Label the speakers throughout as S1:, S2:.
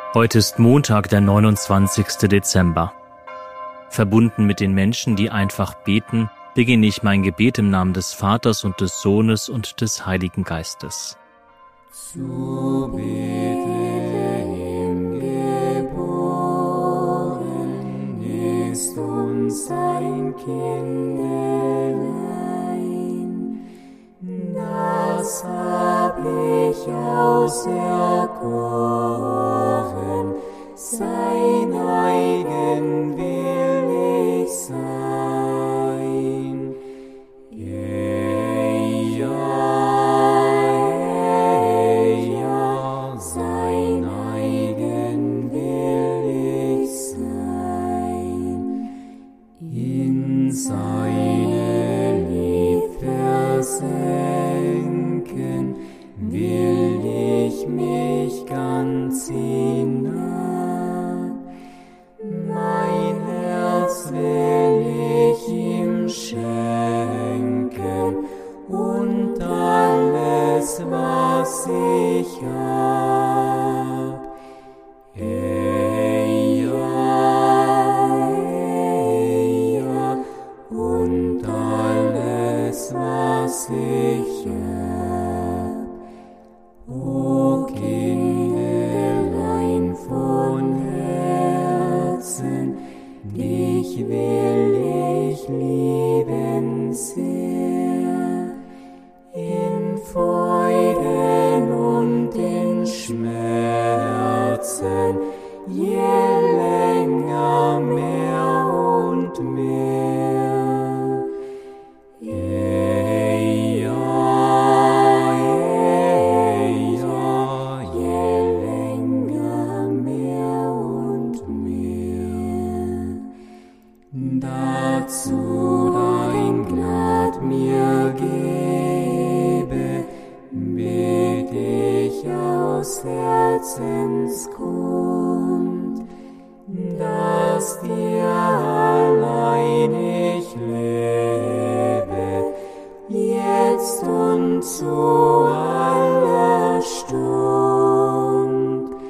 S1: Heute ist Montag, der 29. Dezember. Verbunden mit den Menschen, die einfach beten, beginne ich mein Gebet im Namen des Vaters und des Sohnes und des Heiligen Geistes.
S2: Zu Bethlehem geboren ist uns ein Kindlein, das hablich auserkoren, sein eigen will ich sein. Ja, sein eigen will ich sein. In seine Lieb versenken will ich mich ganz hinab. Mein Herz will ich ihm schenken und alles, was ich hab. Ja, und alles, was ich hab. O Kindlein von Herzen, dich will ich lieben sehr, in Freuden und in Schmerzen, je länger mehr und mehr. Ja, je länger mehr und mehr. Dazu dein Gnad mir gebe, bitt ich aus Herzensgrund, dass dir allein ich lebe, jetzt und zu aller Stund.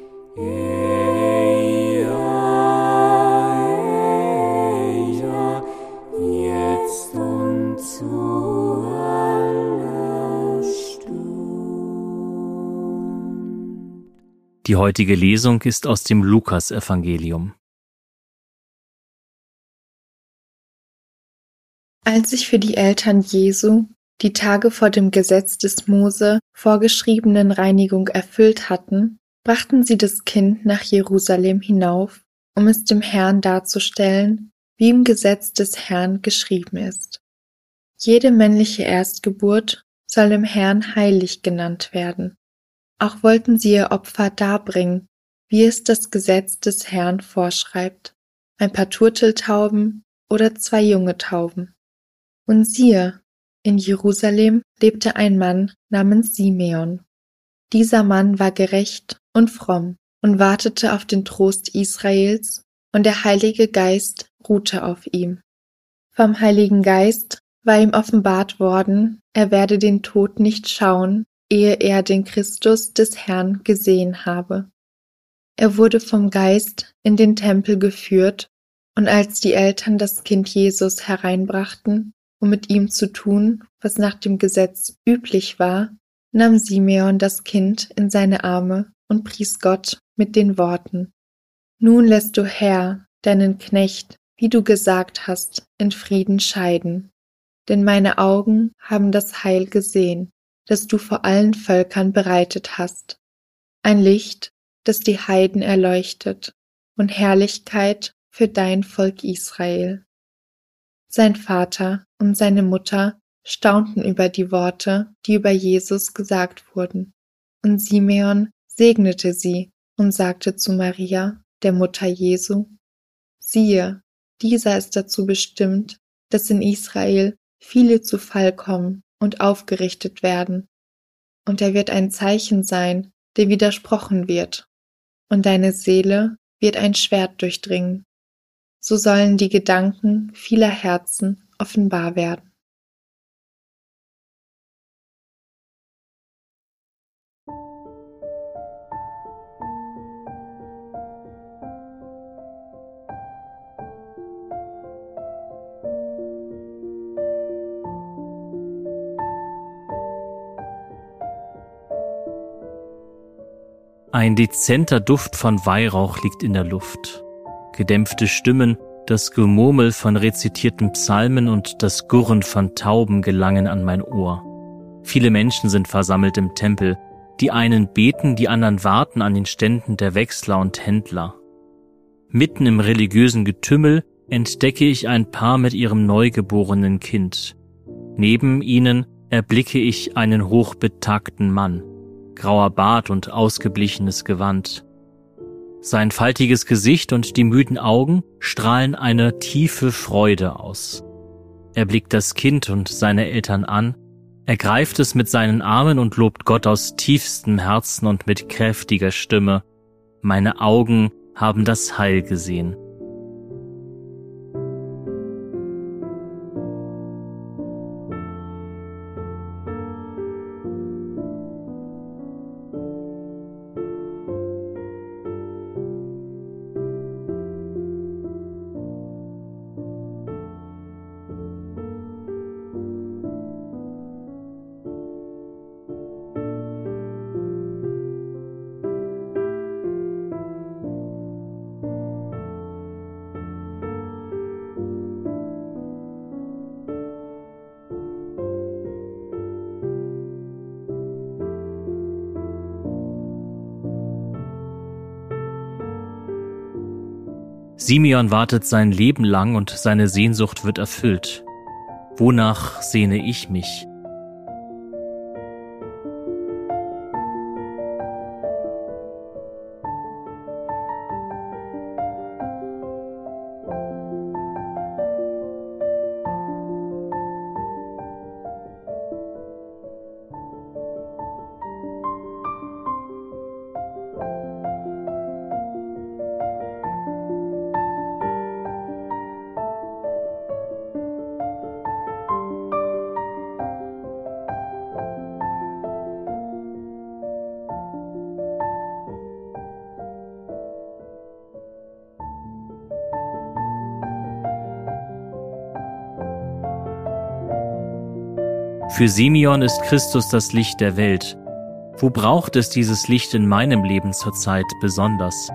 S2: Ja, jetzt und zu aller Stund.
S1: Die heutige Lesung ist aus dem Lukasevangelium.
S3: Als sich für die Eltern Jesu die Tage vor dem Gesetz des Mose vorgeschriebenen Reinigung erfüllt hatten, brachten sie das Kind nach Jerusalem hinauf, um es dem Herrn darzustellen, wie im Gesetz des Herrn geschrieben ist. Jede männliche Erstgeburt soll dem Herrn heilig genannt werden. Auch wollten sie ihr Opfer darbringen, wie es das Gesetz des Herrn vorschreibt, ein paar Turteltauben oder 2 junge Tauben. Und siehe, in Jerusalem lebte ein Mann namens Simeon. Dieser Mann war gerecht und fromm und wartete auf den Trost Israels, und der Heilige Geist ruhte auf ihm. Vom Heiligen Geist war ihm offenbart worden, er werde den Tod nicht schauen, ehe er den Christus des Herrn gesehen habe. Er wurde vom Geist in den Tempel geführt, und als die Eltern das Kind Jesus hereinbrachten, um mit ihm zu tun, was nach dem Gesetz üblich war, nahm Simeon das Kind in seine Arme und pries Gott mit den Worten: Nun lässt du, Herr, deinen Knecht, wie du gesagt hast, in Frieden scheiden. Denn meine Augen haben das Heil gesehen, das du vor allen Völkern bereitet hast. Ein Licht, das die Heiden erleuchtet, und Herrlichkeit für dein Volk Israel. Sein Vater und seine Mutter staunten über die Worte, die über Jesus gesagt wurden. Und Simeon segnete sie und sagte zu Maria, der Mutter Jesu: Siehe, dieser ist dazu bestimmt, dass in Israel viele zu Fall kommen und aufgerichtet werden. Und er wird ein Zeichen sein, der widersprochen wird. Und deine Seele wird ein Schwert durchdringen. So sollen die Gedanken vieler Herzen offenbar werden.
S1: Ein dezenter Duft von Weihrauch liegt in der Luft. Gedämpfte Stimmen, das Gemurmel von rezitierten Psalmen und das Gurren von Tauben gelangen an mein Ohr. Viele Menschen sind versammelt im Tempel. Die einen beten, die anderen warten an den Ständen der Wechsler und Händler. Mitten im religiösen Getümmel entdecke ich ein Paar mit ihrem neugeborenen Kind. Neben ihnen erblicke ich einen hochbetagten Mann, grauer Bart und ausgeblichenes Gewand. Sein faltiges Gesicht und die müden Augen strahlen eine tiefe Freude aus. Er blickt das Kind und seine Eltern an, ergreift es mit seinen Armen und lobt Gott aus tiefstem Herzen und mit kräftiger Stimme. Meine Augen haben das Heil gesehen. Simeon wartet sein Leben lang und seine Sehnsucht wird erfüllt. Wonach sehne ich mich? Für Simeon ist Christus das Licht der Welt. Wo braucht es dieses Licht in meinem Leben zurzeit besonders?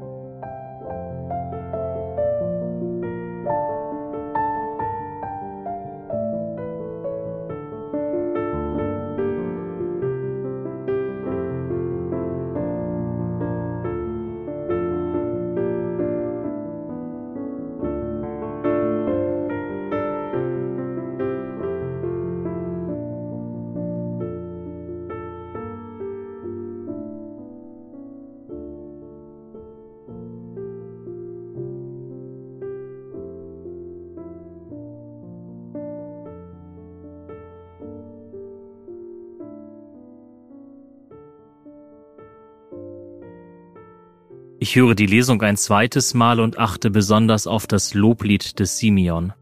S1: Ich höre die Lesung ein zweites Mal und achte besonders auf das Loblied des Simeon.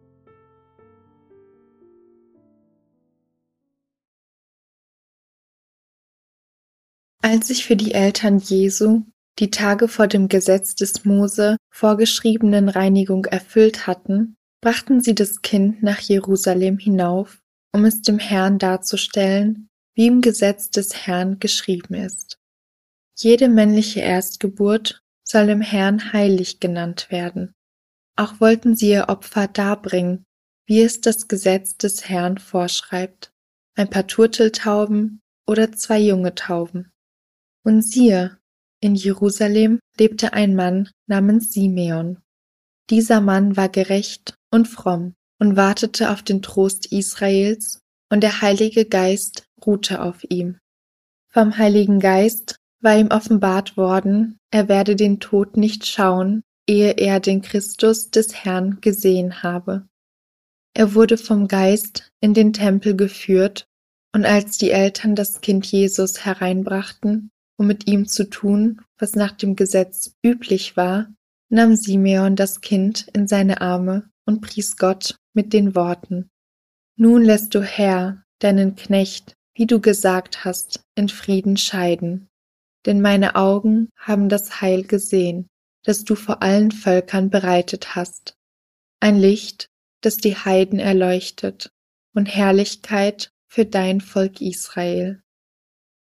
S3: Als sich für die Eltern Jesu die Tage vor dem Gesetz des Mose vorgeschriebenen Reinigung erfüllt hatten, brachten sie das Kind nach Jerusalem hinauf, um es dem Herrn darzustellen, wie im Gesetz des Herrn geschrieben ist. Jede männliche Erstgeburt soll dem Herrn heilig genannt werden. Auch wollten sie ihr Opfer darbringen, wie es das Gesetz des Herrn vorschreibt, ein paar Turteltauben oder 2 junge Tauben. Und siehe, in Jerusalem lebte ein Mann namens Simeon. Dieser Mann war gerecht und fromm und wartete auf den Trost Israels, und der Heilige Geist ruhte auf ihm. Vom Heiligen Geist war ihm offenbart worden, er werde den Tod nicht schauen, ehe er den Christus des Herrn gesehen habe. Er wurde vom Geist in den Tempel geführt, und als die Eltern das Kind Jesus hereinbrachten, um mit ihm zu tun, was nach dem Gesetz üblich war, nahm Simeon das Kind in seine Arme und pries Gott mit den Worten: Nun lässt du, Herr, deinen Knecht, wie du gesagt hast, in Frieden scheiden. Denn meine Augen haben das Heil gesehen, das du vor allen Völkern bereitet hast. Ein Licht, das die Heiden erleuchtet, und Herrlichkeit für dein Volk Israel.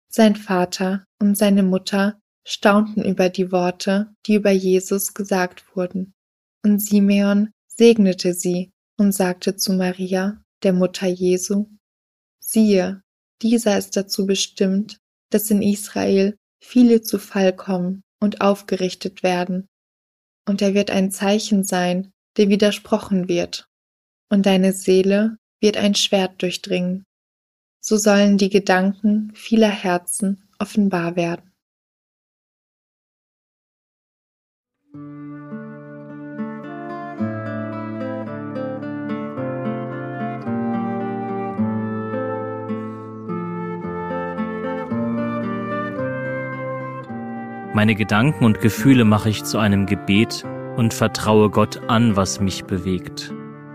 S3: Sein Vater und seine Mutter staunten über die Worte, die über Jesus gesagt wurden. Und Simeon segnete sie und sagte zu Maria, der Mutter Jesu: Siehe, dieser ist dazu bestimmt, dass in Israel viele zu Fall kommen und aufgerichtet werden. Und er wird ein Zeichen sein, dem widersprochen wird. Und deine Seele wird ein Schwert durchdringen. So sollen die Gedanken vieler Herzen offenbar werden.
S1: Meine Gedanken und Gefühle mache ich zu einem Gebet und vertraue Gott an, was mich bewegt.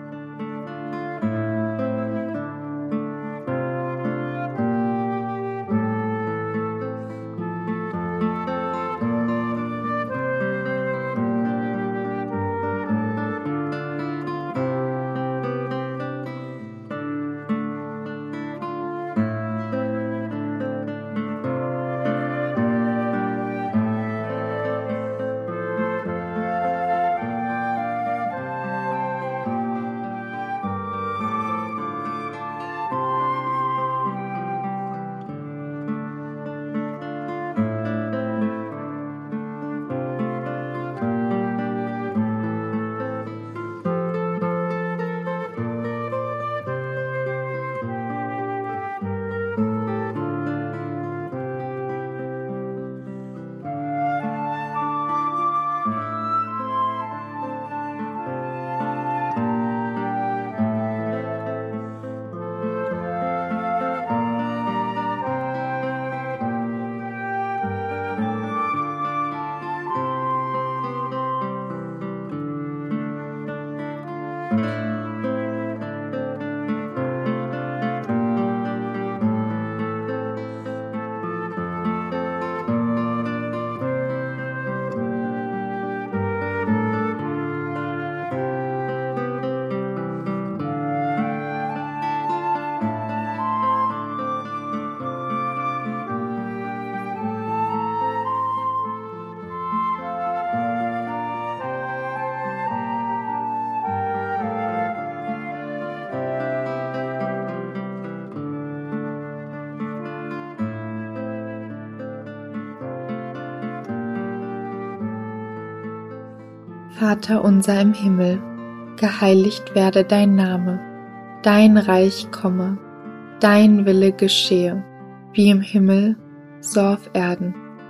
S3: Vater unser im Himmel, geheiligt werde dein Name, dein Reich komme, dein Wille geschehe, wie im Himmel, so auf Erden.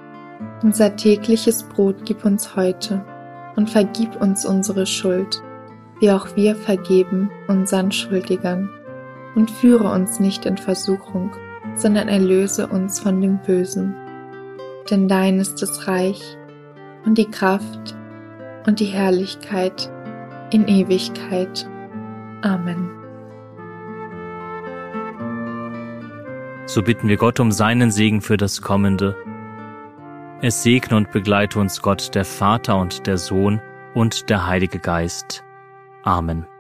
S3: Unser tägliches Brot gib uns heute und vergib uns unsere Schuld, wie auch wir vergeben unseren Schuldigern. Und führe uns nicht in Versuchung, sondern erlöse uns von dem Bösen. Denn dein ist das Reich und die Kraft und die Herrlichkeit in Ewigkeit. Amen.
S1: So bitten wir Gott um seinen Segen für das Kommende. Es segne und begleite uns Gott, der Vater und der Sohn und der Heilige Geist. Amen.